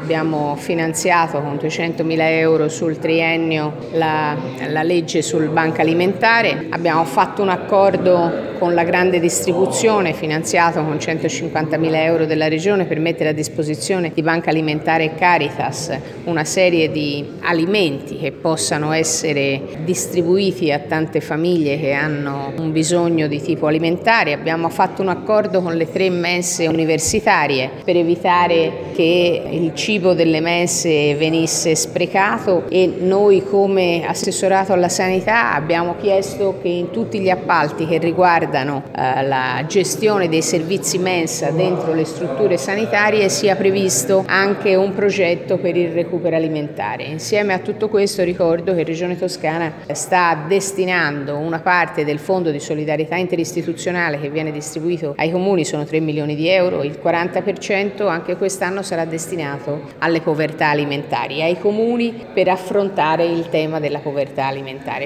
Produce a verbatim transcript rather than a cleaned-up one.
abbiamo finanziato con duecentomila euro sul triennio la, la legge sul banco alimentare, abbiamo fatto un accordo con la grande distribuzione finanziato con centocinquantamila euro della Regione per mettere a disposizione di Banca Alimentare e Caritas una serie di alimenti che possano essere distribuiti a tante famiglie che hanno un bisogno di tipo alimentare. Abbiamo fatto un accordo con le tre mense universitarie per evitare che il cibo delle mense venisse sprecato e noi come assessorato alla sanità abbiamo chiesto che in tutti gli appalti che riguardano eh, la gestione dei servizi mensa dentro le strutture sanitarie sia previsto anche un progetto per il recupero alimentare. Insieme a tutto questo ricordo che Regione Toscana sta destinando una parte del fondo di solidarietà interistituzionale che viene distribuito ai comuni, sono tre milioni di euro, il quaranta per cento anche quest'anno sarà destinato alle povertà alimentari, ai comuni per affrontare il tema della povertà alimentare.